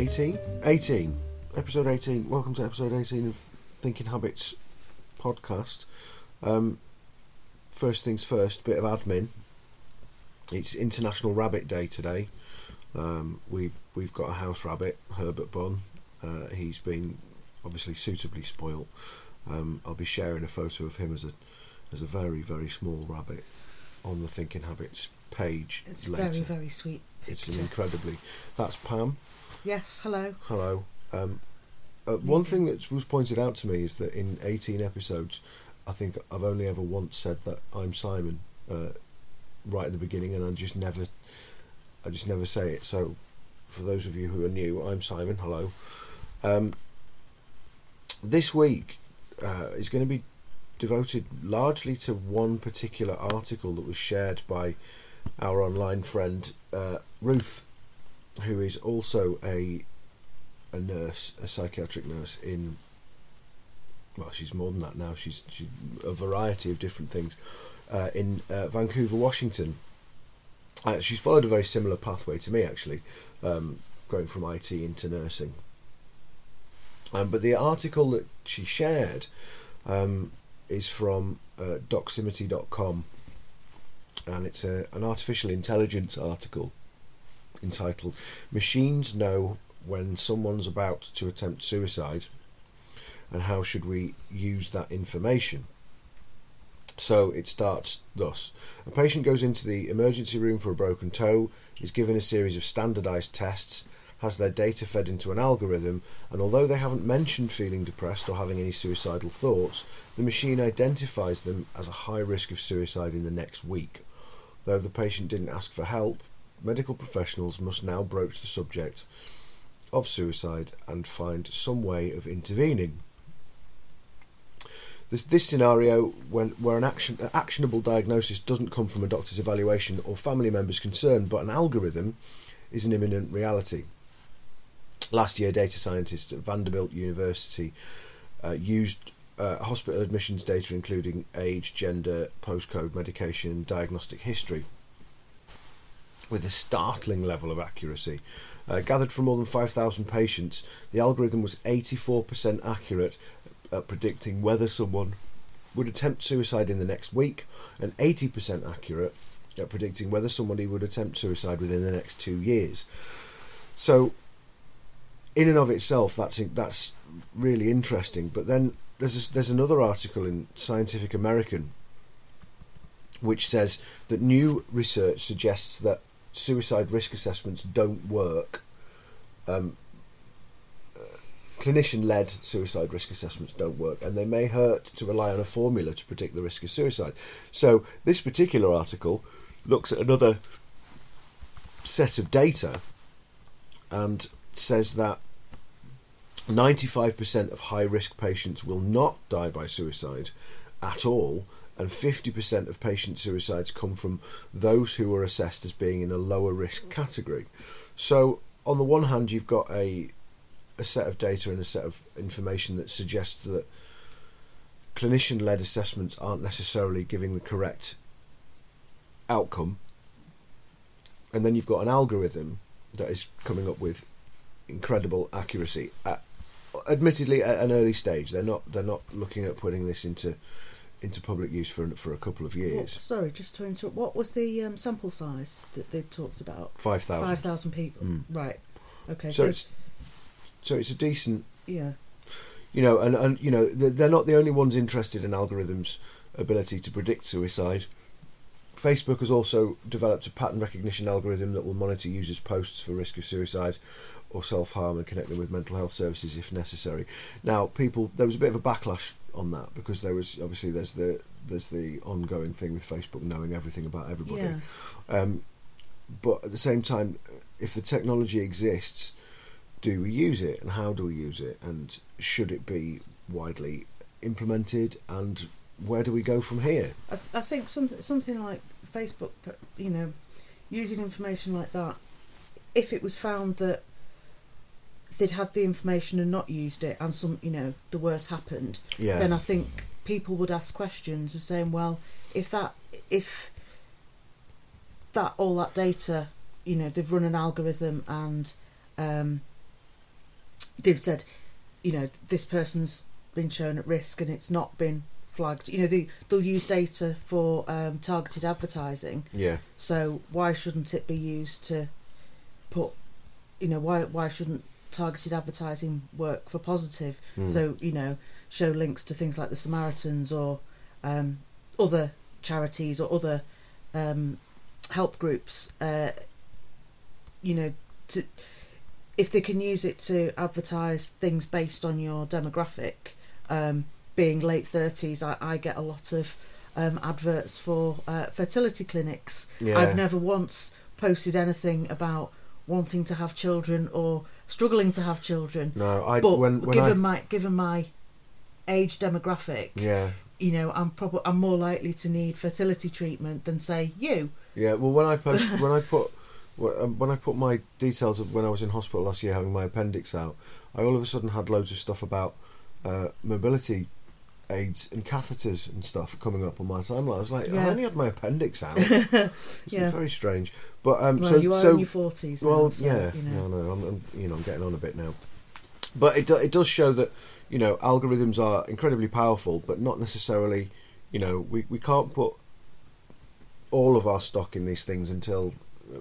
18? 18. Episode 18. Welcome to episode 18 of Thinking Habits podcast. First things first, bit of admin. It's International Rabbit Day today. We've got a house rabbit, Herbert Bunn. He's been obviously suitably spoilt. I'll be sharing a photo of him as a very, very small rabbit on the Thinking Habits page it's later. Very, very sweet picture. It's an incredibly... That's Pam. Yes, hello. Hello. One thing that was pointed out to me is that in 18 episodes, I think I've only ever once said that I'm Simon right at the beginning, and I just never say it. So, for those of you who are new, I'm Simon. Hello. This week is going to be devoted largely to one particular article that was shared by our online friend Ruth, who is also a nurse, a psychiatric nurse in, well, she's more than that now, she's a variety of different things in Vancouver, Washington. She's followed a very similar pathway to me, actually, going from IT into nursing. But the article that she shared is from doximity.com, and it's an artificial intelligence article entitled "Machines Know When Someone's About to Attempt Suicide, and How Should We Use That Information?" So it starts thus. A patient goes into the emergency room for a broken toe, is given a series of standardised tests, has their data fed into an algorithm, and although they haven't mentioned feeling depressed or having any suicidal thoughts, the machine identifies them as a high risk of suicide in the next week. Though the patient didn't ask for help, medical professionals must now broach the subject of suicide and find some way of intervening. This scenario, where an actionable diagnosis doesn't come from a doctor's evaluation or family member's concern, but an algorithm, is an imminent reality. Last year, data scientists at Vanderbilt University used hospital admissions data including age, gender, postcode, medication, and diagnostic history with a startling level of accuracy. Gathered from more than 5,000 patients, the algorithm was 84% accurate at predicting whether someone would attempt suicide in the next week, and 80% accurate at predicting whether somebody would attempt suicide within the next 2 years. So, in and of itself, that's really interesting. But then there's another article in Scientific American which says that new research suggests that suicide risk assessments don't work. Clinician-led suicide risk assessments don't work, and they may hurt to rely on a formula to predict the risk of suicide. So this particular article looks at another set of data and says that 95% of high-risk patients will not die by suicide at all, and 50% of patient suicides come from those who are assessed as being in a lower risk category. So on the one hand, you've got a set of data and a set of information that suggests that clinician-led assessments aren't necessarily giving the correct outcome, and then you've got an algorithm that is coming up with incredible accuracy. Admittedly, at an early stage, they're not looking at putting this into public use for a couple of years. Sorry, just to interrupt. What was the sample size that they talked about? 5,000. 5,000 people. Right. Okay. So it's a decent. Yeah. You know, and you know, they're not the only ones interested in algorithms' ability to predict suicide. Facebook has also developed a pattern recognition algorithm that will monitor users' posts for risk of suicide or self-harm and connect them with mental health services if necessary. Now, there was a bit of a backlash on that because there's the ongoing thing with Facebook knowing everything about everybody. Yeah. But at the same time, if the technology exists, do we use it, and how do we use it, and should it be widely implemented, and where do we go from here? I think something like Facebook, you know, using information like that, if it was found that they'd had the information and not used it, and the worst happened, then I think people would ask questions of saying, well, if all that data, they've run an algorithm and they've said, this person's been shown at risk and it's not been flagged. They'll use data for targeted advertising. Yeah. So why shouldn't it be used to put, why shouldn't targeted advertising work for positive? So, show links to things like the Samaritans or other charities or other help groups, to, if they can use it to advertise things based on your demographic, being late 30s, I get a lot of adverts for fertility clinics. Yeah. I've never once posted anything about wanting to have children or struggling to have children. No, given my age demographic, yeah, I'm more likely to need fertility treatment than say you. Yeah, well, when I put my details of when I was in hospital last year having my appendix out, I all of a sudden had loads of stuff about mobility aids and catheters and stuff coming up on my timeline. I was like, I only had my appendix out. It's very strange. But you are in your 40s. Well, now, so, I'm getting on a bit now. But it does show that algorithms are incredibly powerful, but not necessarily. We can't put all of our stock in these things until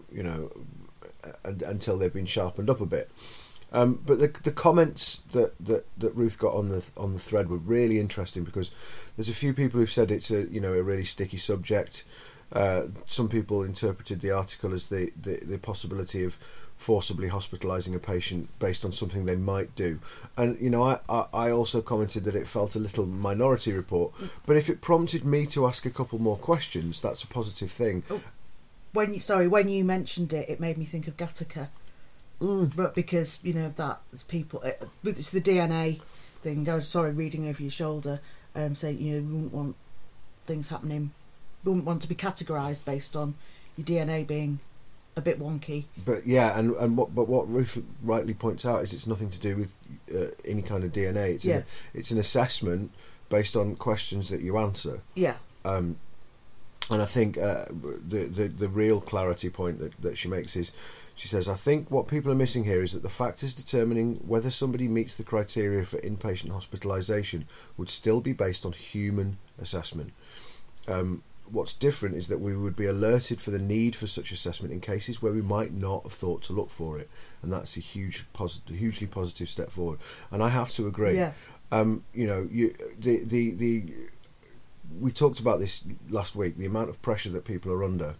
until they've been sharpened up a bit. But the comments that Ruth got on the thread were really interesting, because there's a few people who've said it's a really sticky subject. Some people interpreted the article as the possibility of forcibly hospitalising a patient based on something they might do, and I also commented that it felt a little Minority Report. But if it prompted me to ask a couple more questions, that's a positive thing. When you mentioned it made me think of Gattaca. But because that's people, it's the DNA thing. I was reading over your shoulder, saying we wouldn't want things happening. We wouldn't want to be categorised based on your DNA being a bit wonky. But yeah, and what Ruth rightly points out is it's nothing to do with any kind of DNA. It's an assessment based on questions that you answer. Yeah. And I think the real clarity point that she makes is, she says, I think what people are missing here is that the factors determining whether somebody meets the criteria for inpatient hospitalisation would still be based on human assessment. What's different is that we would be alerted for the need for such assessment in cases where we might not have thought to look for it, and that's a hugely positive step forward. And I have to agree. Yeah. We talked about this last week. The amount of pressure that people are under.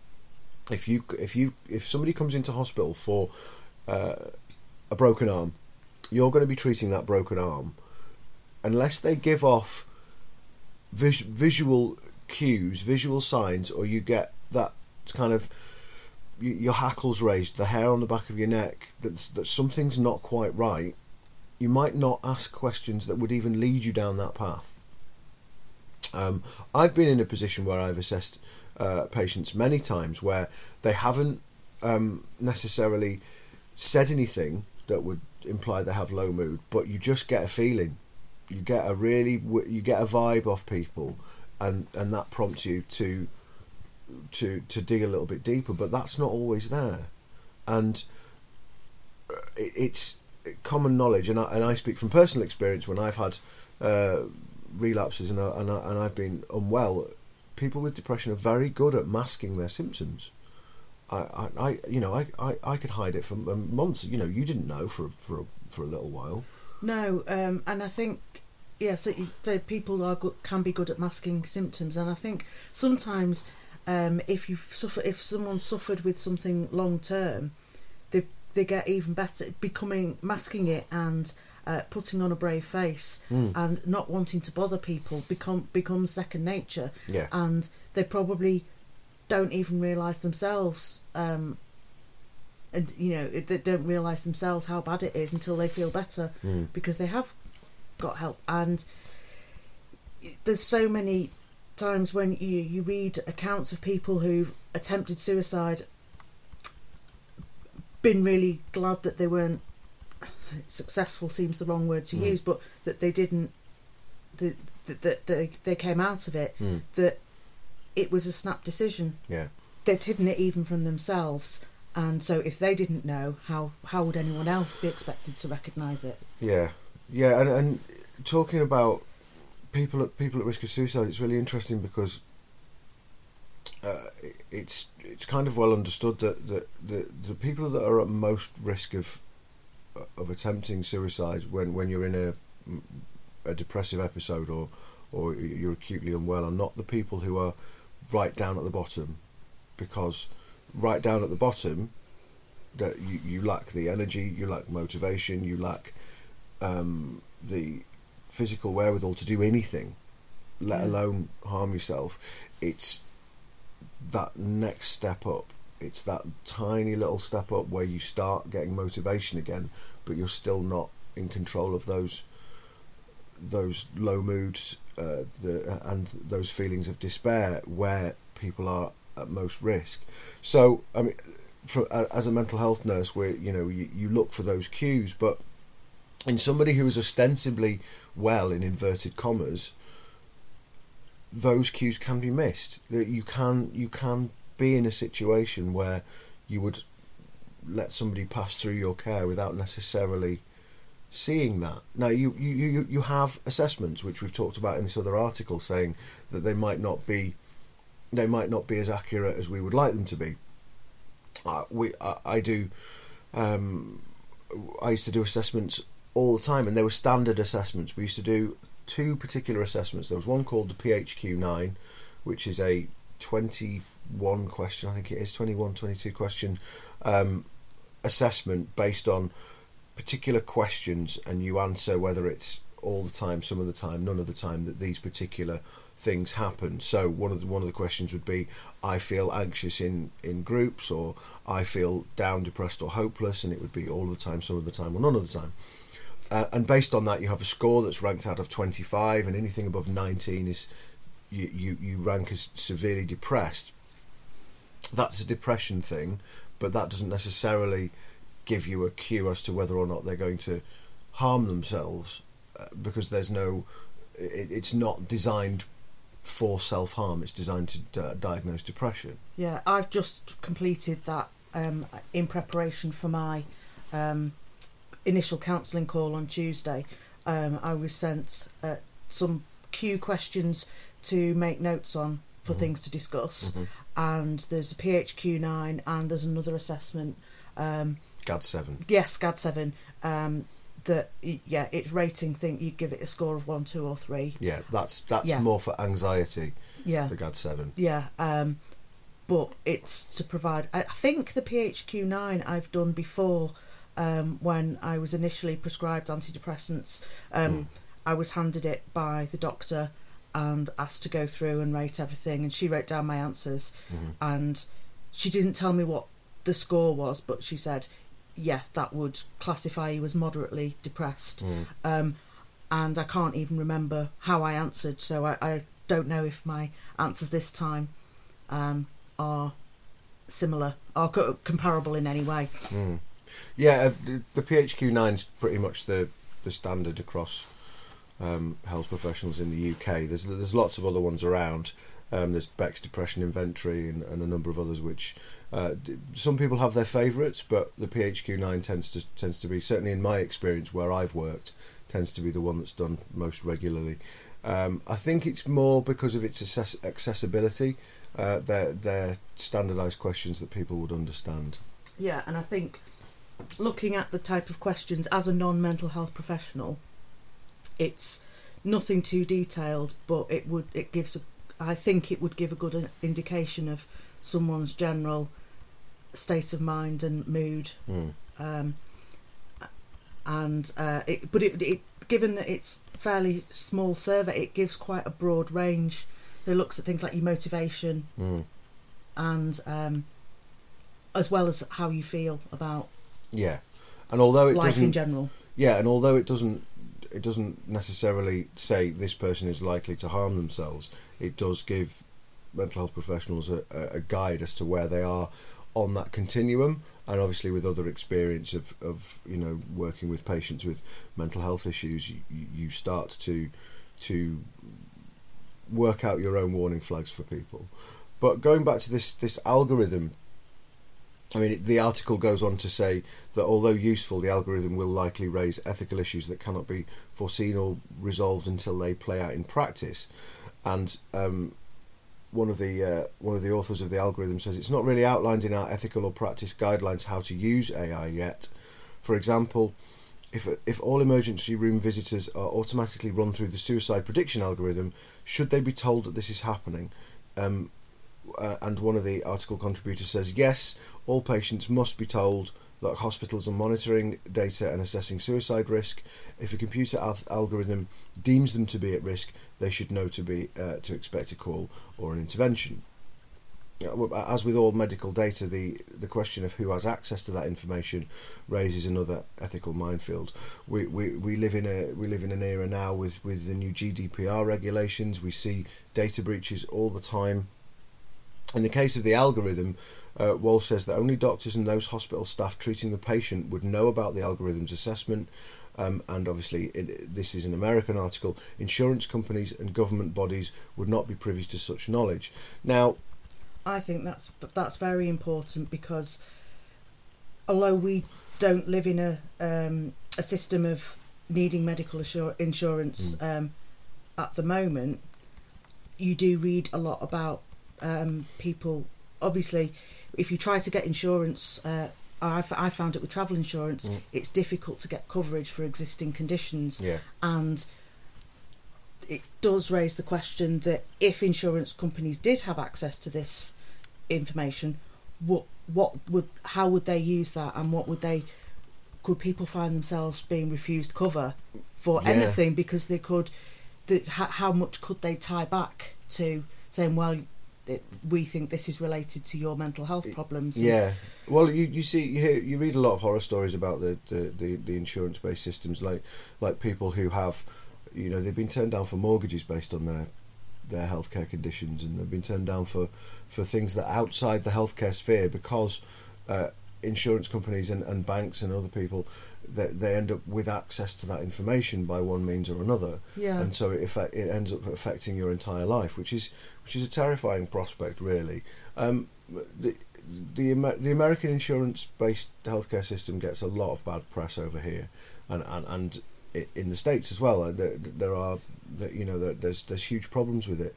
If somebody comes into hospital for a broken arm, you're going to be treating that broken arm unless they give off visual cues, visual signs, or you get that kind of your hackles raised, the hair on the back of your neck, that something's not quite right. You might not ask questions that would even lead you down that path. I've been in a position where I've assessed patients many times where they haven't necessarily said anything that would imply they have low mood, but you just get a feeling. You get a vibe off people, and that prompts you to dig a little bit deeper. But that's not always there, and it's common knowledge. And I speak from personal experience when I've had relapses and I've been unwell. People with depression are very good at masking their symptoms. I could hide it for months. You didn't know for a little while. No, and I think so people can be good at masking symptoms, and I think sometimes if someone suffered with something long term, they get even better masking it and putting on a brave face and not wanting to bother people becomes second nature. Yeah. And they probably don't even realise themselves they don't realise themselves how bad it is until they feel better because they have got help. And there's so many times when you read accounts of people who've attempted suicide, been really glad that they weren't successful, seems the wrong word to use, but that they didn't, that they came out of it, that it was a snap decision. Yeah. They'd hidden it even from themselves, And so if they didn't know, how would anyone else be expected to recognise it? Yeah, yeah, and talking about people at risk of suicide, it's really interesting because it's kind of well understood that the people that are at most risk of attempting suicide when you're in a depressive episode or you're acutely unwell are not the people who are right down at the bottom, because right down at the bottom that you lack the energy, you lack motivation, you lack the physical wherewithal to do anything, let alone harm yourself. It's that next step up. It's that tiny little step up where you start getting motivation again, but you're still not in control of those low moods and those feelings of despair where people are at most risk. So, I mean, as a mental health nurse, where you look for those cues, but in somebody who is ostensibly well, in inverted commas, those cues can be missed. That you can be in a situation where you would let somebody pass through your care without necessarily seeing that. Now you have assessments, which we've talked about in this other article, saying that they might not be as accurate as we would like them to be. I used to do assessments all the time, and they were standard assessments. We used to do two particular assessments. There was one called the PHQ-9, which is a 21 question, I think it is 22 question assessment based on particular questions, and you answer whether it's all the time, some of the time, none of the time that these particular things happen. So one of the questions would be, I feel anxious in groups, or I feel down, depressed or hopeless, and it would be all the time, some of the time or none of the time. And based on that you have a score that's ranked out of 25, and anything above 19 is you rank as severely depressed. That's a depression thing, but that doesn't necessarily give you a cue as to whether or not they're going to harm themselves, because there's no, it's not designed for self-harm, it's designed to diagnose depression. Yeah, I've just completed that in preparation for my initial counselling call on Tuesday. I was sent some cue questions to make notes on for things to discuss, and there's a PHQ-9 and there's another assessment, GAD-7. Yes, GAD-7. That it's rating thing. You give it a score of 1, 2, or 3. Yeah, that's more for anxiety. Yeah, the GAD-7. Yeah, but it's to provide. I think the PHQ-9 I've done before. When I was initially prescribed antidepressants, I was handed it by the doctor and asked to go through and rate everything, and she wrote down my answers, and she didn't tell me what the score was, but she said, yeah, that would classify you as moderately depressed. And I can't even remember how I answered, so I don't know if my answers this time are similar or comparable in any way. Yeah, the PHQ-9 is pretty much the standard across health professionals in the UK. There's lots of other ones around. There's Beck's Depression Inventory and a number of others, which some people have their favourites, but the PHQ-9 tends to be, certainly in my experience where I've worked, tends to be the one that's done most regularly. I think it's more because of its accessibility. They're standardised questions that people would understand. Yeah, and I think looking at the type of questions as a non-mental health professional, it's nothing too detailed, but I think it would give a good indication of someone's general state of mind and mood. Given that it's fairly small survey, it gives quite a broad range. It looks at things like your motivation, and as well as how you feel about and although it life doesn't, in general. Yeah, and although it doesn't necessarily say this person is likely to harm themselves, it does give mental health professionals a guide as to where they are on that continuum, and obviously with other experience of working with patients with mental health issues, you start to work out your own warning flags for people. But going back to this algorithm I mean, the article goes on to say that although useful, the algorithm will likely raise ethical issues that cannot be foreseen or resolved until they play out in practice. And one of the authors of the algorithm says it's not really outlined in our ethical or practice guidelines how to use AI yet. For example, if all emergency room visitors are automatically run through the suicide prediction algorithm, should they be told that this is happening? And one of the article contributors says, yes, all patients must be told that hospitals are monitoring data and assessing suicide risk. If a computer algorithm deems them to be at risk, they should know to expect a call or an intervention. As with all medical data, the question of who has access to that information raises another ethical minefield. We live in an era now with the new GDPR regulations. We see data breaches all the time. In the case of the algorithm, Walsh says that only doctors and those hospital staff treating the patient would know about the algorithm's assessment. And obviously, this is an American article. Insurance companies and government bodies would not be privy to such knowledge. Now, I think that's very important, because although we don't live in a system of needing medical insurance at the moment, you do read a lot about people. Obviously, if you try to get insurance, I found it with travel insurance, it's difficult to get coverage for existing conditions. Yeah. And it does raise the question that if insurance companies did have access to this information, how would they use that, and could people find themselves being refused cover for anything because they could? How much could they tie back to saying, well, we think this is related to your mental health problems? Yeah. Well, you read a lot of horror stories about the insurance based systems, like people who have, they've been turned down for mortgages based on their healthcare conditions, and they've been turned down for things that are outside the healthcare sphere because insurance companies and banks and other people, they end up with access to that information by one means or another. Yeah. And so it ends up affecting your entire life, which is a terrifying prospect, really. The American insurance based healthcare system gets a lot of bad press over here, and in the States as well. There's huge problems with it.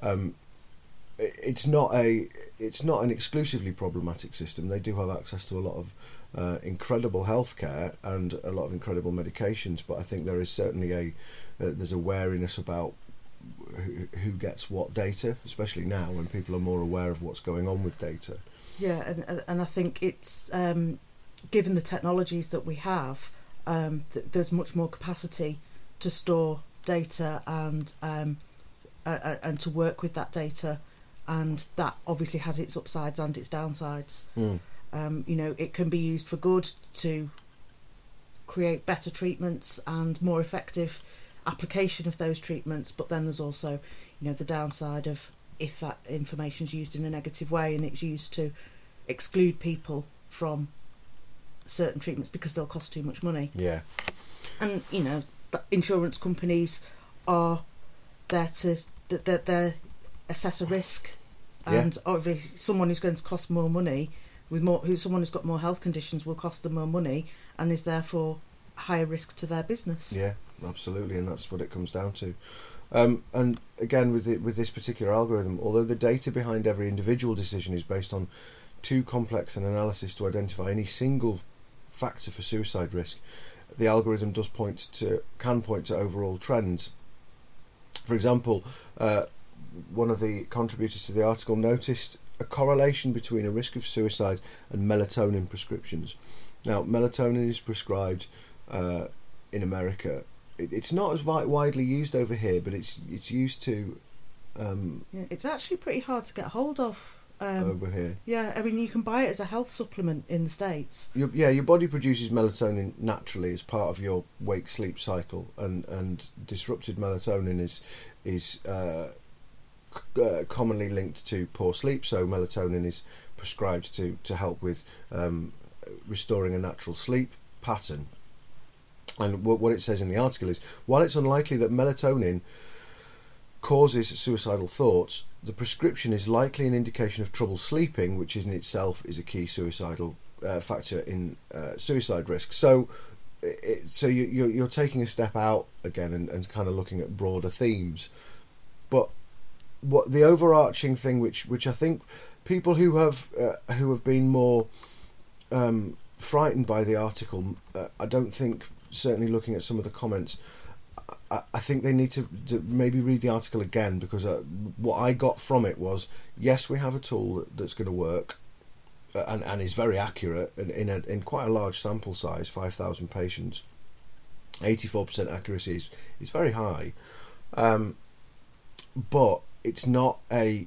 It's not an exclusively problematic system. They do have access to a lot of incredible healthcare and a lot of incredible medications, but I think there is certainly there's a wariness about who gets what data, especially now when people are more aware of what's going on with data. Yeah, and I think it's given the technologies that we have, there's much more capacity to store data and to work with that data, and that obviously has its upsides and its downsides. It can be used for good to create better treatments and more effective application of those treatments, but then there's also the downside of if that information is used in a negative way and it's used to exclude people from certain treatments because they'll cost too much money. Yeah. And insurance companies are there to they assess a risk, and obviously someone who's going to cost more money someone who's got more health conditions will cost them more money and is therefore higher risk to their business. Yeah, absolutely, and that's what it comes down to. And again, with this particular algorithm, although the data behind every individual decision is based on too complex an analysis to identify any single factor for suicide risk, the algorithm can point to overall trends. For example, one of the contributors to the article noticed a correlation between a risk of suicide and melatonin prescriptions. Now, melatonin is prescribed in America. It's not as widely used over here, but it's used to. It's actually pretty hard to get hold of over here. Yeah, I mean, you can buy it as a health supplement in the States. Your body produces melatonin naturally as part of your wake-sleep cycle, and disrupted melatonin is commonly linked to poor sleep. So melatonin is prescribed to help with restoring a natural sleep pattern. And what it says in the article is, while it's unlikely that melatonin causes suicidal thoughts, the prescription is likely an indication of trouble sleeping, which in itself is a key suicidal factor in suicide risk. So you're taking a step out again and kind of looking at broader themes. But what the overarching thing, which I think people who have been more frightened by the article, I don't think, certainly looking at some of the comments, I think they need to maybe read the article again, because what I got from it was, yes, we have a tool that's going to work and is very accurate in quite a large sample size, 5,000 patients. 84% accuracy is very high, but it's not a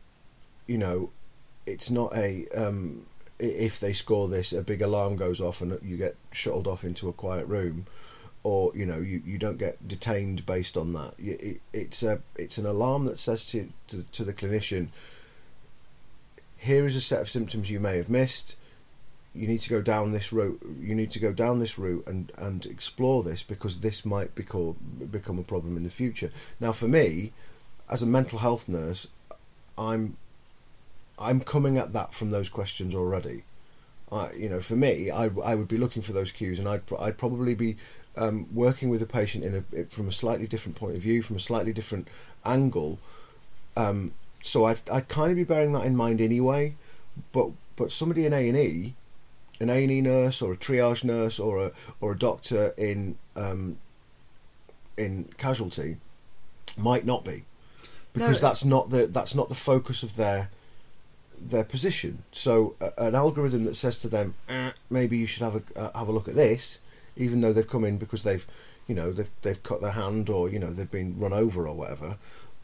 if they score this, a big alarm goes off and you get shuttled off into a quiet room, or you don't get detained based on that. It's an alarm that says to the clinician, here is a set of symptoms you may have missed. You need to go down this route. You need to go down this route and explore this, because this might become a problem in the future. Now, for me, as a mental health nurse, I'm coming at that from those questions already. For me, I would be looking for those cues, and I'd probably be working with a patient from a slightly different point of view, from a slightly different angle. So I'd kind of be bearing that in mind anyway. But somebody in A&E, an A&E nurse or a triage nurse or a doctor in casualty, might not be, because that's not the focus of their position. So an algorithm that says to them, maybe you should have a look at this, even though they've come in because they've cut their hand, or they've been run over or whatever,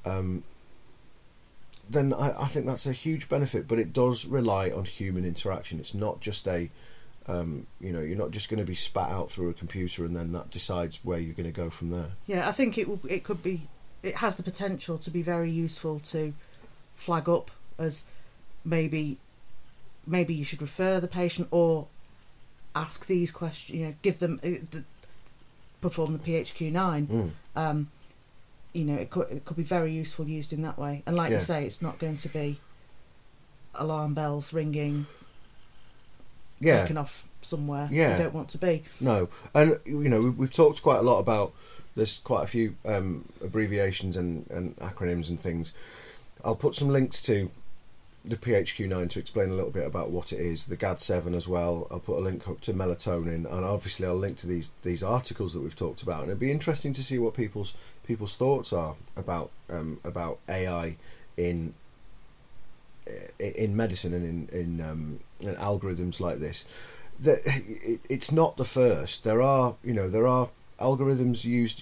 then I think that's a huge benefit. But it does rely on human interaction. It's not just you're not just going to be spat out through a computer and then that decides where you're going to go from there. Yeah, I think it has the potential to be very useful to flag up as maybe you should refer the patient, or ask these questions, give them perform the PHQ-9. It could be very useful used in that way. And like you say, it's not going to be alarm bells ringing, taken off somewhere you don't want to be. No, and we've talked quite a lot about, there's quite a few abbreviations and acronyms and things. I'll put some links to the PHQ-9 to explain a little bit about what it is, the GAD-7 as well. I'll put a link up to melatonin, and obviously I'll link to these articles that we've talked about, and it'd be interesting to see what people's thoughts are about AI in medicine and in algorithms like this. It's not the first. There are algorithms used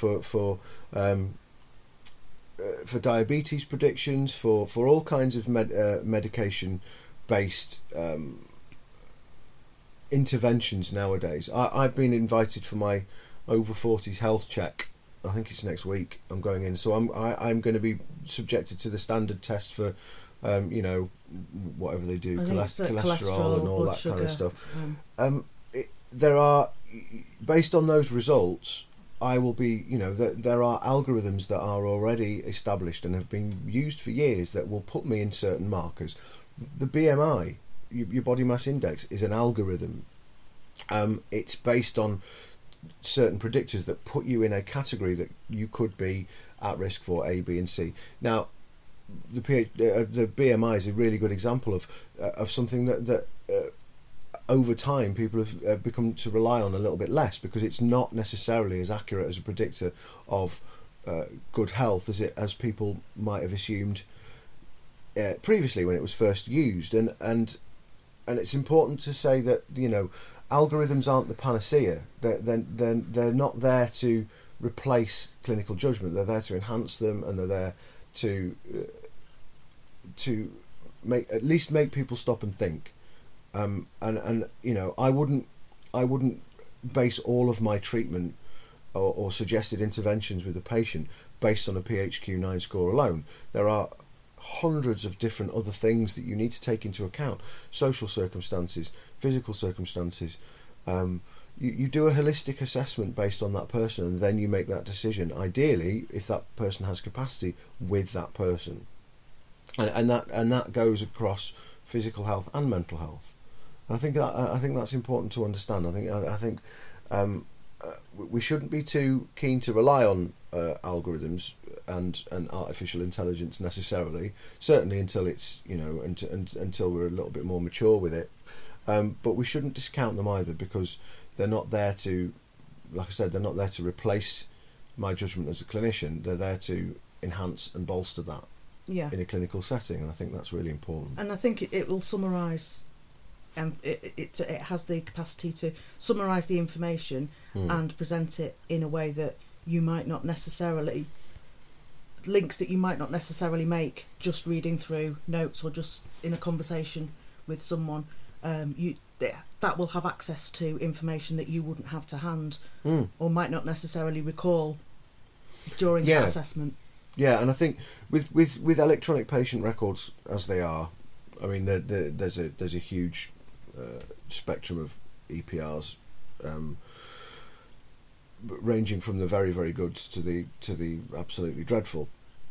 for diabetes predictions, for all kinds of medication based interventions nowadays. I've been invited for my over 40s health check. I think it's next week. I'm going in, so I'm going to be subjected to the standard test for whatever they do, cholesterol and all that sugar, kind of stuff. There are, based on those results, I will be, there are algorithms that are already established and have been used for years that will put me in certain markers. The BMI, your body mass index, is an algorithm. It's based on certain predictors that put you in a category that you could be at risk for A, B, and C. Now, the BMI is a really good example of something that over time people have become to rely on a little bit less, because it's not necessarily as accurate as a predictor of good health as people might have assumed previously when it was first used. And it's important to say that algorithms aren't the panacea. They're not there to replace clinical judgment. They're there to enhance them, and they're there to make people stop and think. I wouldn't base all of my treatment or suggested interventions with a patient based on a PHQ-9 score alone. There are hundreds of different other things that you need to take into account: social circumstances, physical circumstances, You do a holistic assessment based on that person, and then you make that decision, ideally, if that person has capacity, with that person. And that goes across physical health and mental health. And I think that's important to understand. I think we shouldn't be too keen to rely on algorithms and artificial intelligence necessarily. Certainly until it's until we're a little bit more mature with it. But we shouldn't discount them either, because they're not there to, like I said, they're not there to replace my judgment as a clinician. They're there to enhance and bolster that in a clinical setting, and I think that's really important. And I think it will summarise, it has the capacity to summarise the information and present it in a way that you might not necessarily, links that you might not necessarily make just reading through notes or just in a conversation with someone. That will have access to information that you wouldn't have to hand or might not necessarily recall during the assessment. Yeah, and I think with electronic patient records as they are, I mean there's a huge spectrum of EPRs, ranging from the very, very good to the absolutely dreadful.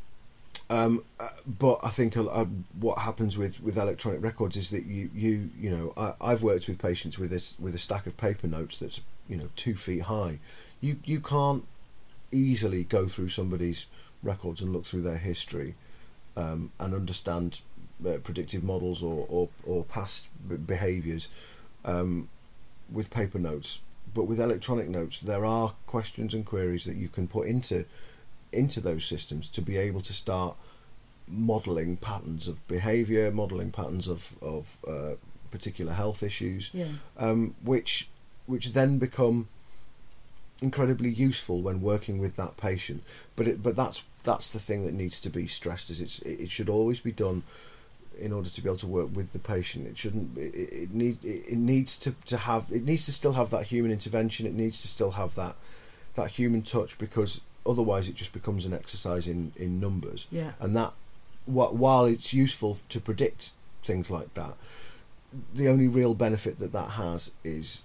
But I think what happens with electronic records is that I've worked with patients with a stack of paper notes that's 2 feet high. You can't easily go through somebody's records and look through their history and understand predictive models or past behaviours with paper notes. But with electronic notes, there are questions and queries that you can put into those systems to be able to start modelling patterns of behaviour, modelling patterns of particular health issues, which then become incredibly useful when working with that patient. But that's the thing that needs to be stressed, is it should always be done in order to be able to work with the patient. It shouldn't. It needs to still have that human intervention. It needs to still have that human touch, because otherwise it just becomes an exercise in numbers. Yeah. And that, while it's useful to predict things like that, the only real benefit that has is,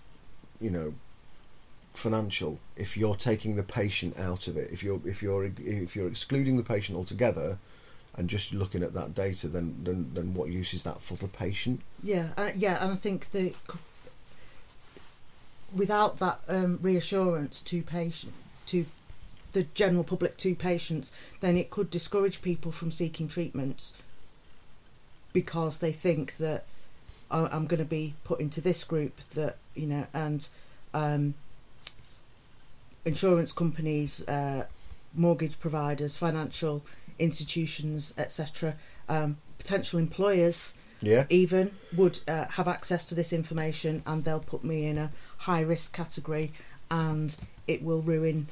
financial. If you're taking the patient out of it, if you're excluding the patient altogether and just looking at that data, then what use is that for the patient? And I think without that reassurance to the general public, to patients, then it could discourage people from seeking treatments, because they think that I'm going to be put into this group, that and insurance companies, mortgage providers, financial institutions, etc., potential employers even would have access to this information, and they'll put me in a high risk category, and it will ruin.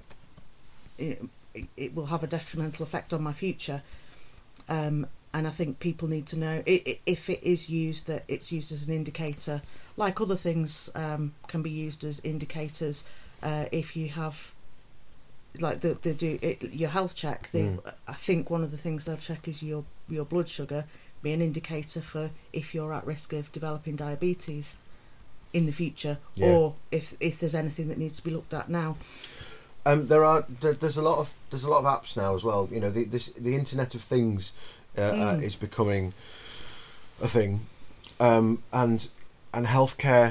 It will have a detrimental effect on my future, and I think people need to know, if it is used, that it's used as an indicator, like other things can be used as indicators. If you have, like your health check, I think one of the things they'll check is your blood sugar, be an indicator for if you're at risk of developing diabetes in the future, or if there's anything that needs to be looked at now. There's a lot of apps now as well. The Internet of Things is becoming a thing, and healthcare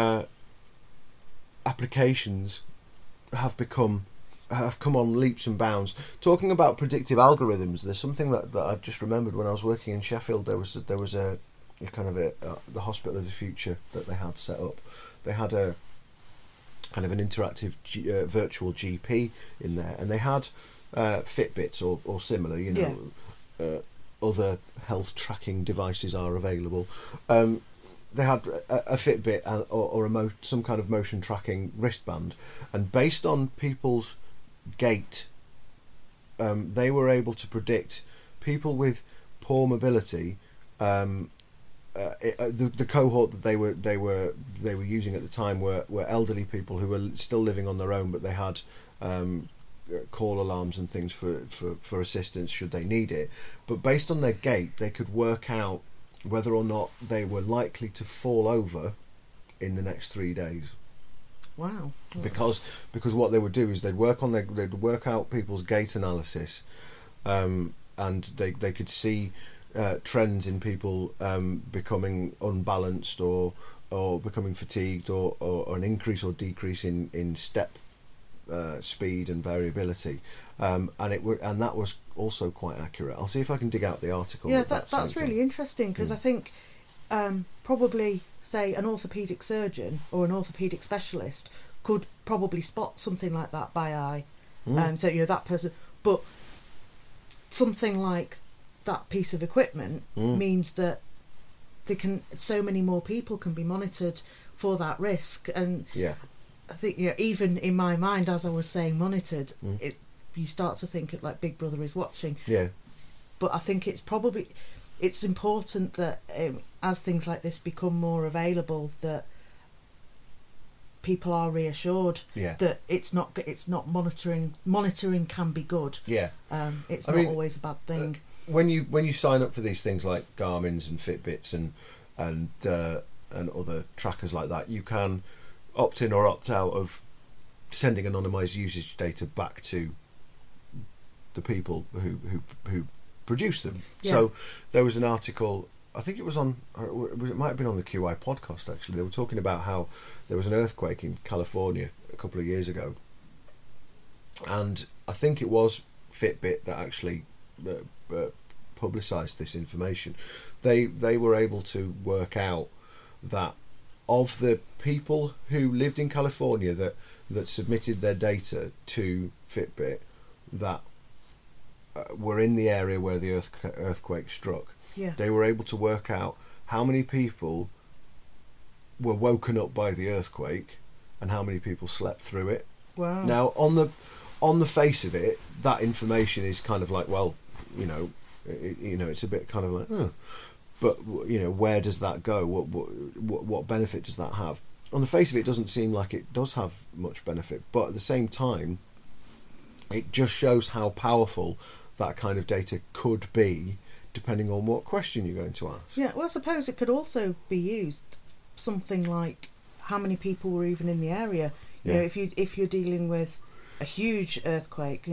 applications have come on leaps and bounds. Talking about predictive algorithms, there's something that I've just remembered. When I was working in Sheffield, there was a kind of the Hospital of the Future that they had set up. They had a kind of an interactive virtual GP in there, and they had Fitbits or similar, other health tracking devices are available. They had a Fitbit or some kind of motion tracking wristband, and based on people's gait, they were able to predict people with poor mobility. The cohort that they were using at the time were elderly people who were still living on their own, but they had call alarms and things for assistance should they need it. But based on their gait, they could work out whether or not they were likely to fall over in the next 3 days. Wow. Because what they would do is they'd work out people's gait analysis, and they could see trends in people becoming unbalanced or becoming fatigued or an increase or decrease in step speed and variability, and that was also quite accurate. I'll see if I can dig out the article. Yeah, that's really interesting, because I think probably, say, an orthopaedic surgeon or an orthopaedic specialist could probably spot something like that by eye. So that person, but something like that piece of equipment means that so many more people can be monitored for that risk. And I think, even in my mind, as I was saying, monitored, you start to think it like Big Brother is watching. Yeah. But I think it's important that as things like this become more available, that people are reassured that it's not monitoring. Monitoring can be good. Yeah. It's not always a bad thing. When you sign up for these things like Garmin's and Fitbits and other trackers like that, you can opt in or opt out of sending anonymised usage data back to the people who produce them. Yeah. So there was an article, I think it was on, it might have been on the QI podcast actually. They were talking about how there was an earthquake in California a couple of years ago, and I think it was Fitbit that actually publicised this information. They were able to work out that of the people who lived in California that submitted their data to Fitbit that were in the area where the earthquake struck, they were able to work out how many people were woken up by the earthquake and how many people slept through it. Wow. Now, on the face of it, that information is kind of like, well, it's a bit kind of like, but where does that go? What benefit does that have? On the face of it, it doesn't seem like it does have much benefit, but at the same time, it just shows how powerful that kind of data could be, depending on what question you're going to ask. Yeah, well, I suppose it could also be used something like how many people were even in the area. You know, if you're dealing with a huge earthquake,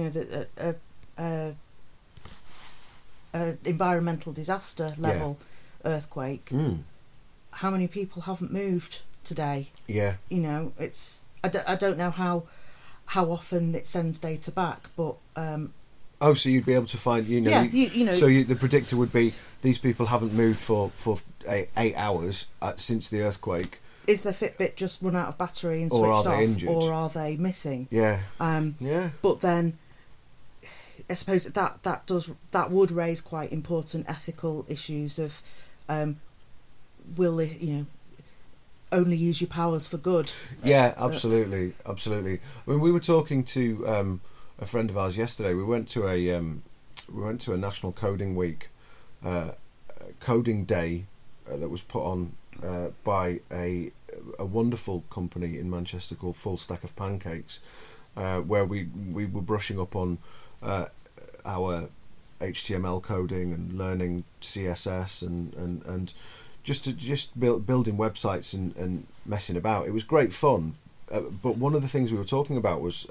environmental disaster level earthquake, how many people haven't moved today? Yeah. It's I don't know how often it sends data back, but so you'd be able to find, so the predictor would be these people haven't moved for 8 hours since the earthquake. Is their Fitbit just run out of battery and switched off, injured? Or are they missing? Yeah. But then, I suppose that would raise quite important ethical issues of, will it, only use your powers for good? Yeah, absolutely. I mean, we were talking to a friend of ours yesterday. We went to a National Coding Week, coding day that was put on by a wonderful company in Manchester called Full Stack of Pancakes, where we were brushing up on our HTML coding and learning CSS and just building websites and messing about. It was great fun, but one of the things we were talking about was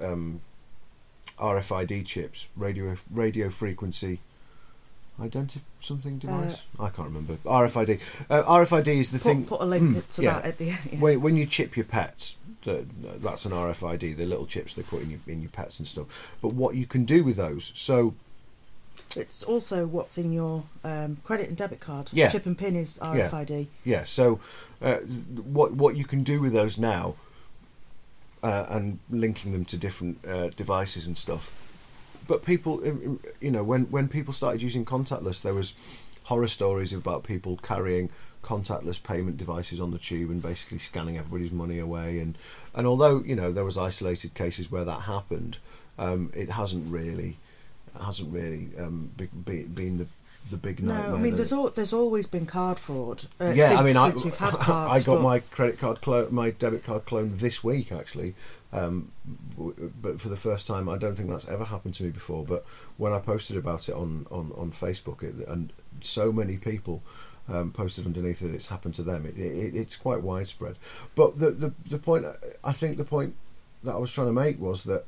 RFID chips, radio frequency something device. I can't remember. RFID. RFID is the thing. Put a link to that at the end. Yeah. When you chip your pets, that's an RFID. The little chips they put in your pets and stuff. But what you can do with those, so it's also what's in your credit and debit card. Yeah. Chip and pin is RFID. Yeah. So what you can do with those now, and linking them to different devices and stuff. But people, when people started using contactless, there was horror stories about people carrying contactless payment devices on the tube and basically scanning everybody's money away. And although there was isolated cases where that happened, it hasn't really been the big nightmare. No, I mean there's always been card fraud. Since we've had cards. I got my credit card my debit card cloned this week actually, but for the first time. I don't think that's ever happened to me before. But when I posted about it on Facebook, and so many people posted underneath that it's happened to them. It's quite widespread. But the point, I think the point that I was trying to make was that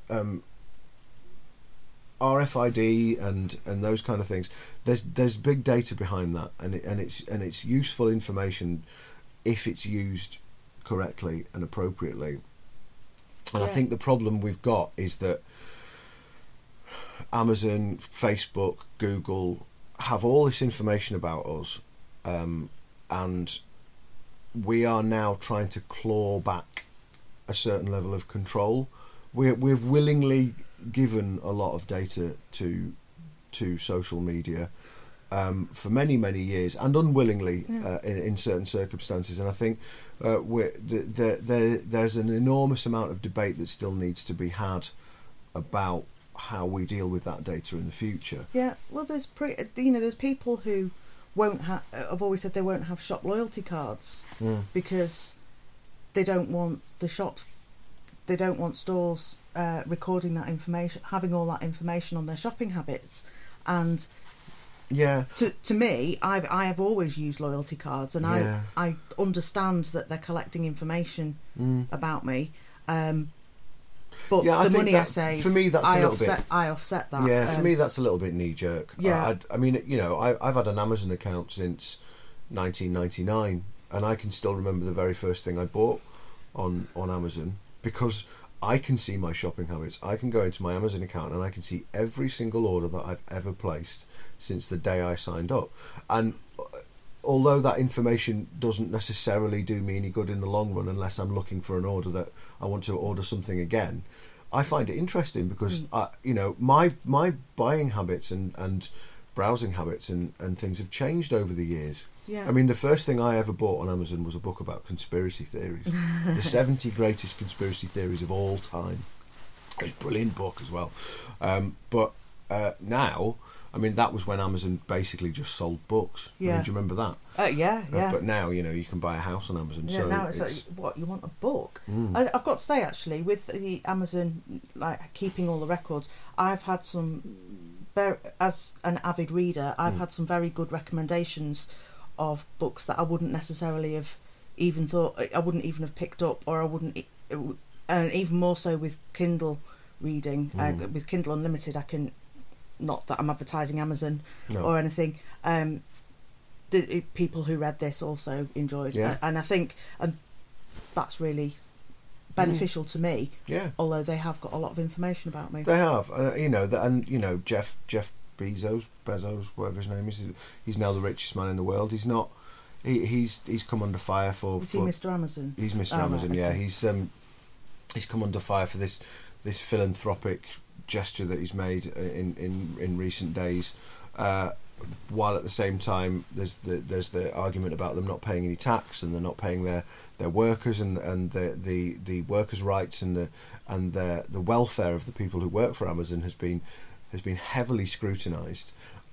RFID and those kind of things, there's big data behind that, and it's useful information if it's used correctly and appropriately. And I think the problem we've got is that Amazon, Facebook, Google have all this information about us, and we are now trying to claw back a certain level of control. We've willingly given a lot of data to social media for many years, and unwillingly in certain circumstances. And I think there's an enormous amount of debate that still needs to be had about how we deal with that data in the future. Yeah, well, there's there's people who won't have. I've always said they won't have shop loyalty cards because they don't want the shops. They don't want stores recording that information, having all that information on their shopping habits. And to me, I have always used loyalty cards, and I understand that they're collecting information about me. But the money I save, for me, that's I offset that. Yeah, for me, that's a little bit knee jerk. Yeah, I mean, I've had an Amazon account since 1999, and I can still remember the very first thing I bought on Amazon, because I can see my shopping habits. I can go into my Amazon account and I can see every single order that I've ever placed since the day I signed up. And although that information doesn't necessarily do me any good in the long run, unless I'm looking for an order that I want to order something again, I find it interesting because my buying habits and browsing habits and things have changed over the years. Yeah. I mean, the first thing I ever bought on Amazon was a book about conspiracy theories. The 70 greatest conspiracy theories of all time. It was a brilliant book as well. But now, I mean, that was when Amazon basically just sold books. Yeah. I mean, do you remember that? Yeah. But now, you can buy a house on Amazon. Yeah, so now it's like, what, you want a book? I've got to say, actually, with the Amazon, like, keeping all the records, I've had some, as an avid reader, I've had some very good recommendations of books that I wouldn't necessarily have even thought, I wouldn't even have picked up, or I wouldn't, and even more so with Kindle reading. With Kindle Unlimited, I can, not that I'm advertising Amazon or anything, the people who read this also enjoyed, and I think that's really beneficial to me. Yeah, although they have got a lot of information about me. They have, and Jeff Bezos, whatever his name is, he's now the richest man in the world. He's not. He's come under fire for. Is he Mr. Amazon? He's Mr. Amazon. Right, okay. Yeah, he's come under fire for this philanthropic gesture that he's made in recent days. While at the same time, there's the argument about them not paying any tax, and they're not paying their workers and the workers' rights and the welfare of the people who work for Amazon has been heavily scrutinised.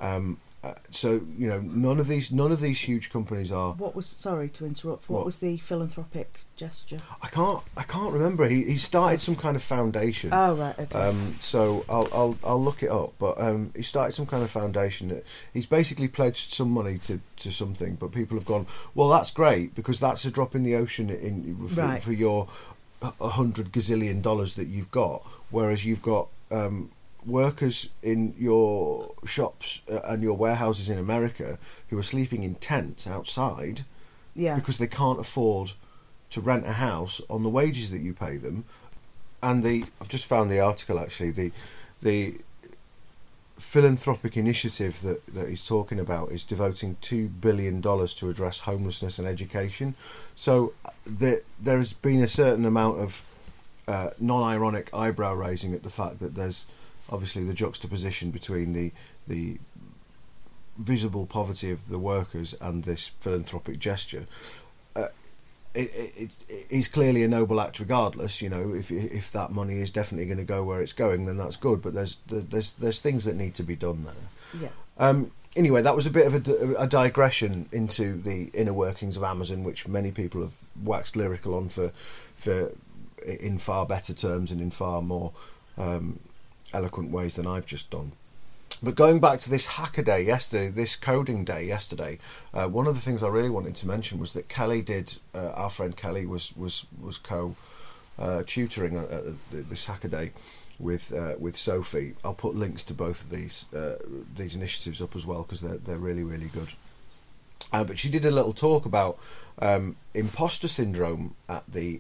So none of these huge companies are. What was, sorry to interrupt, what was the philanthropic gesture? I can't remember. He started some kind of foundation. Oh right, okay. So I'll look it up. But he started some kind of foundation that he's basically pledged some money to something. But people have gone, well, that's great, because that's a drop in the ocean for your $100 gazillion that you've got, whereas you've got workers in your shops and your warehouses in America who are sleeping in tents outside because they can't afford to rent a house on the wages that you pay them. And I've just found the article, actually, the philanthropic initiative that he's talking about is devoting $2 billion to address homelessness and education. So there's been a certain amount of non-ironic eyebrow raising at the fact that there's obviously the juxtaposition between the visible poverty of the workers and this philanthropic gesture. It is clearly a noble act regardless. If that money is definitely going to go where it's going, then that's good, but there's things that need to be done there. Anyway, that was a bit of a digression into the inner workings of Amazon, which many people have waxed lyrical on for in far better terms and in far more eloquent ways than I've just done. But going back to this hacker day yesterday, this coding day yesterday, one of the things I really wanted to mention was that Kelly did. Our friend Kelly was tutoring at this hacker day with Sophie. I'll put links to both of these initiatives up as well, because they're really, really good. But she did a little talk about imposter syndrome at the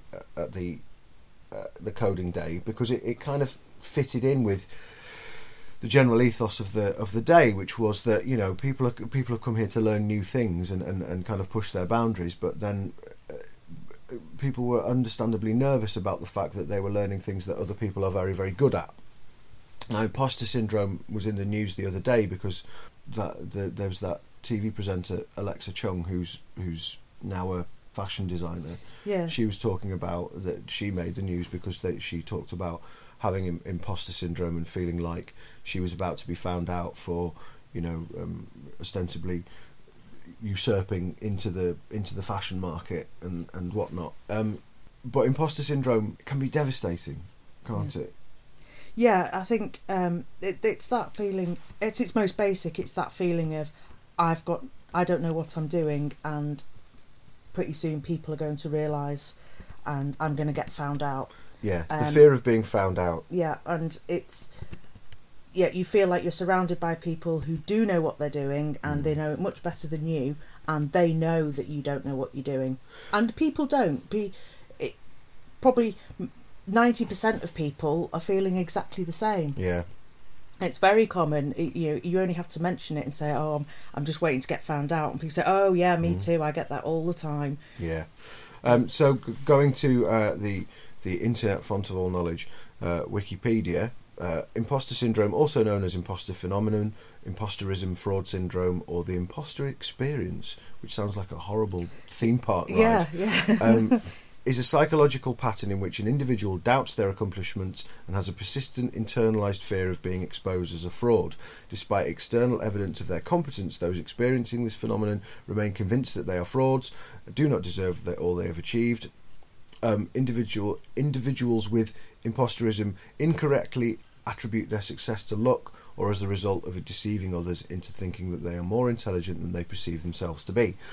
coding day, because it kind of fitted in with the general ethos of the day, which was that, you know, people have come here to learn new things and kind of push their boundaries, but then people were understandably nervous about the fact that they were learning things that other people are very, very good at. Now, imposter syndrome was in the news the other day because there was that TV presenter Alexa Chung, who's now a fashion designer. Yeah. She was talking about that she made the news because she talked about having imposter syndrome and feeling like she was about to be found out for, you know, ostensibly usurping into the fashion market and whatnot. But imposter syndrome can be devastating, can't it? Yeah, I think it's that feeling. At its most basic, it's that feeling of I don't know what I'm doing, and pretty soon people are going to realise, and I'm going to get found out. Yeah, the fear of being found out. Yeah, and you feel like you're surrounded by people who do know what they're doing, and they know it much better than you, and they know that you don't know what you're doing, and people don't. Probably 90% of people are feeling exactly the same. Yeah. It's very common. You only have to mention it and say, "Oh, I'm just waiting to get found out," and people say, "Oh yeah, me too. I get that all the time." Yeah. So going to the internet font of all knowledge, Wikipedia, imposter syndrome, also known as imposter phenomenon, imposterism, fraud syndrome, or the imposter experience, which sounds like a horrible theme park ride. Yeah. Is a psychological pattern in which an individual doubts their accomplishments and has a persistent internalized fear of being exposed as a fraud. Despite external evidence of their competence, those experiencing this phenomenon remain convinced that they are frauds, do not deserve all they have achieved. Individuals with imposterism incorrectly attribute their success to luck, or as the result of deceiving others into thinking that they are more intelligent than they perceive themselves to be.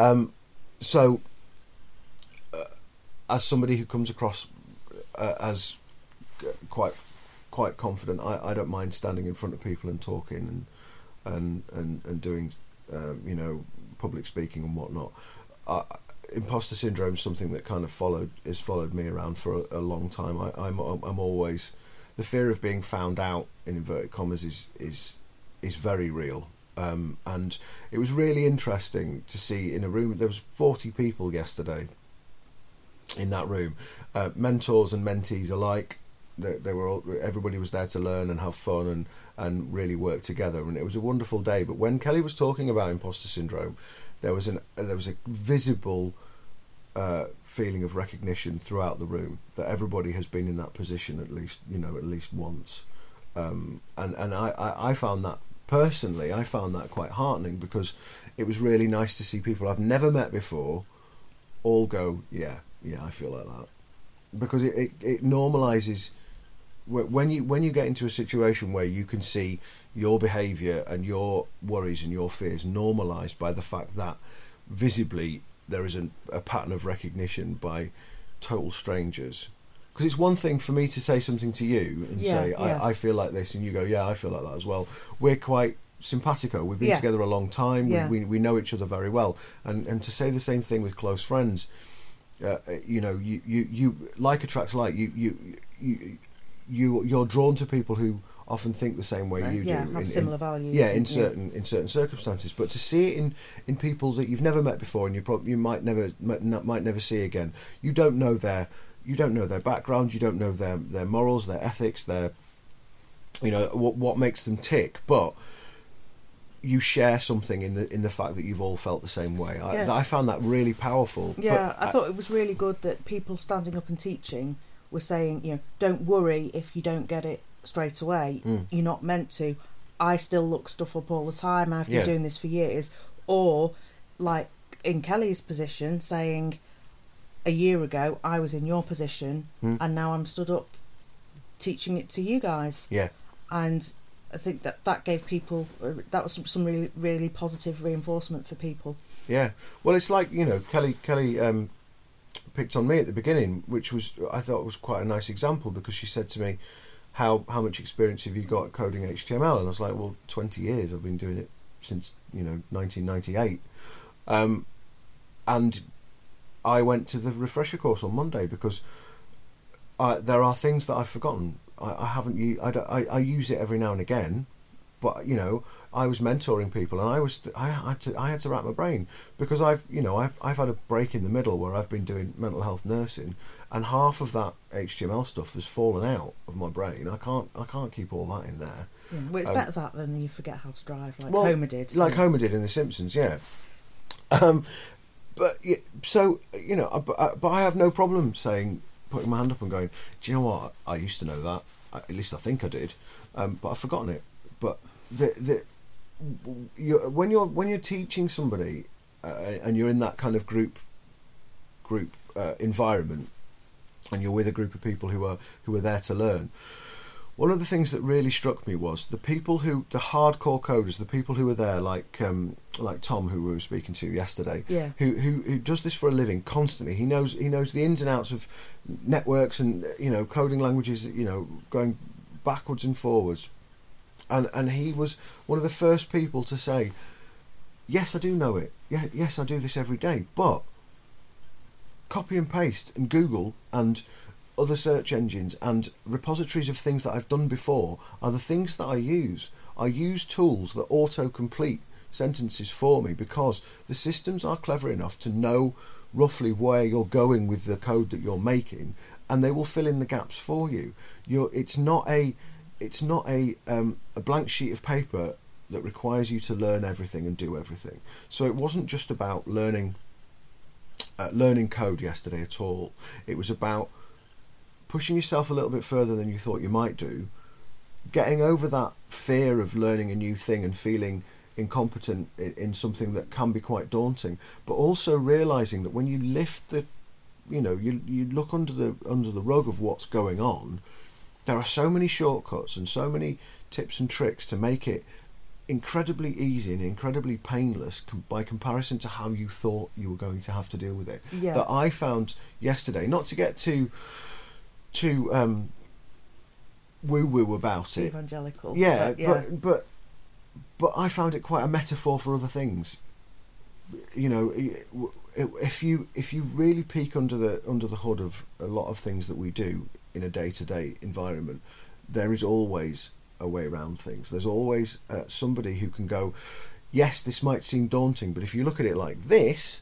As somebody who comes across as quite confident, I don't mind standing in front of people and talking and doing public speaking and whatnot. Imposter syndrome is something that kind of followed me around for a long time. I'm always, the fear of being found out, in inverted commas, is very real. And it was really interesting to see in a room. There was 40 people yesterday in that room, mentors and mentees alike. They were all, everybody was there to learn and have fun and really work together, and it was a wonderful day. But when Kelly was talking about imposter syndrome, there was a visible feeling of recognition throughout the room that everybody has been in that position at least once, and I found that personally, I found that quite heartening, because it was really nice to see people I've never met before all go, yeah, I feel like that, because it normalises when you get into a situation where you can see your behaviour and your worries and your fears normalised by the fact that visibly there is a pattern of recognition by total strangers. Because it's one thing for me to say something to you and say, I feel like this, and you go, yeah, I feel like that as well. We're quite simpatico. We've been together a long time. Yeah. We know each other very well. And to say the same thing with close friends, you like attracts like. You're drawn to people who often think the same way you do. Yeah, have similar values. Yeah, in certain circumstances. But to see it in people that you've never met before and you might never see again, you don't know their background, you don't know their morals, their ethics, their what makes them tick, but you share something in the fact that you've all felt the same way. I found that really powerful. Yeah, I thought it was really good that people standing up and teaching were saying, don't worry if you don't get it straight away. You're not meant to. I still look stuff up all the time. I've been doing this for years. Or, like in Kelly's position, saying, a year ago I was in your position and now I'm stood up teaching it to you guys. Yeah. And I think that gave people, that was some really, really positive reinforcement for people. Yeah, well, it's like, Kelly picked on me at the beginning, which I thought was quite a nice example, because she said to me, how much experience have you got at coding HTML? And I was like, well, 20 years. I've been doing it since 1998, and I went to the refresher course on Monday because there are things that I've forgotten. I haven't used. I use it every now and again, but I was mentoring people, and I had to wrap my brain, because I've had a break in the middle where I've been doing mental health nursing, and half of that HTML stuff has fallen out of my brain. I can't keep all that in there. Yeah, well, it's better that than you forget how to drive, like Homer did. Like Homer did in The Simpsons, yeah. But I have no problem putting my hand up and going, do you know what? I used to know that. At least I think I did, but I've forgotten it. But when you're teaching somebody, and you're in that kind of group environment, and you're with a group of people who are there to learn. One of the things that really struck me was the hardcore coders, the people who were there, like Tom, who we were speaking to yesterday, yeah. who does this for a living constantly. He knows the ins and outs of networks and coding languages, going backwards and forwards, and he was one of the first people to say, yes, I do know it. Yeah, yes, I do this every day, but copy and paste and Google and other search engines and repositories of things that I've done before are the things that I use. I use tools that auto-complete sentences for me, because the systems are clever enough to know roughly where you're going with the code that you're making, and they will fill in the gaps for you. It's not a blank sheet of paper that requires you to learn everything and do everything. So it wasn't just about learning code yesterday at all. It was about pushing yourself a little bit further than you thought you might do, getting over that fear of learning a new thing and feeling incompetent in something that can be quite daunting, but also realising that when you lift you look under the rug of what's going on, there are so many shortcuts and so many tips and tricks to make it incredibly easy and incredibly painless by comparison to how you thought you were going to have to deal with it. Yeah. That I found yesterday, not to get too woo-woo about it. Evangelical. Yeah, yeah. But I found it quite a metaphor for other things. If you really peek under the hood of a lot of things that we do in a day-to-day environment, there is always a way around things. There's always somebody who can go, yes, this might seem daunting, but if you look at it like this,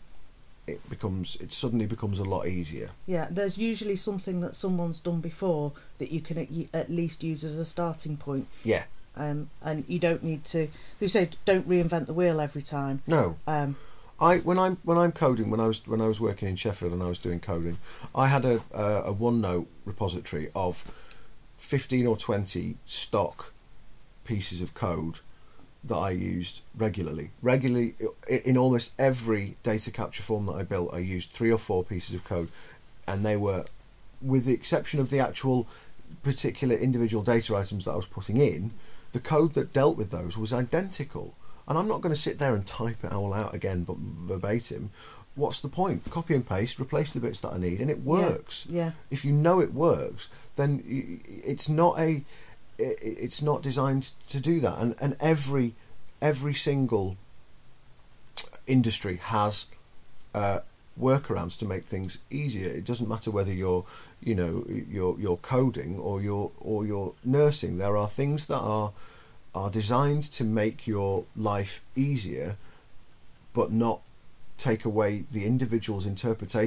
it suddenly becomes a lot easier. Yeah, there's usually something that someone's done before that you can at least use as a starting point. Yeah. And you don't need to. They say don't reinvent the wheel every time. No. When I'm coding, when I was working in Sheffield and I was doing coding, I had a OneNote repository of 15 or 20 stock pieces of code that I used regularly. In almost every data capture form that I built, I used 3 or 4 pieces of code, and they were, with the exception of the actual particular individual data items that I was putting in, the code that dealt with those was identical. And I'm not going to sit there and type it all out again, but verbatim. What's the point? Copy and paste, replace the bits that I need, and it works. Yeah. If you know it works, then it's not designed to do that. And every single industry has workarounds to make things easier. It doesn't matter whether you're coding or you're nursing. There are things that are designed to make your life easier, but not take away the individual's interpretation